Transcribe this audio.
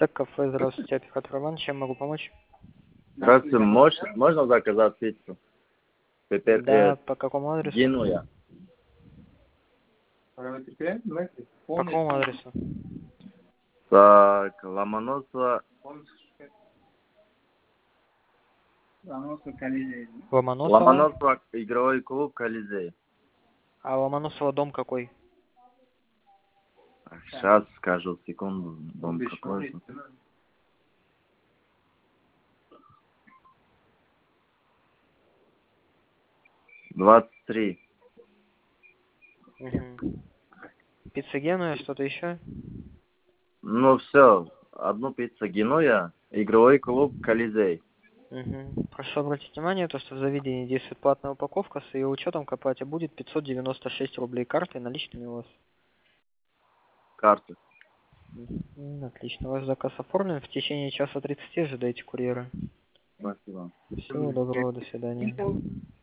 Так, кафе, здравствуйте, оператор Иван, чем могу помочь? Здравствуйте, можно заказать пиццу? Да, ППТ по какому адресу? Генуя. По какому адресу? Так, Ломоносова, Ломоносова? Ломоносова игровой клуб Колизей. А Ломоносова дом какой? Сейчас скажу, секунду, дом какой же. Двадцать три. Угу. Пицца Генуя, что-то еще? Ну все, одну пиццу Генуя, игровой клуб Колизей. Угу. Прошу обратить внимание, то, что в заведении действует платная упаковка, с ее учетом к оплате будет 596 рублей картой наличными у вас. Карты. Отлично, ваш заказ оформлен. В течение часа 30 ожидайте курьера. Спасибо. Всего доброго, до свидания.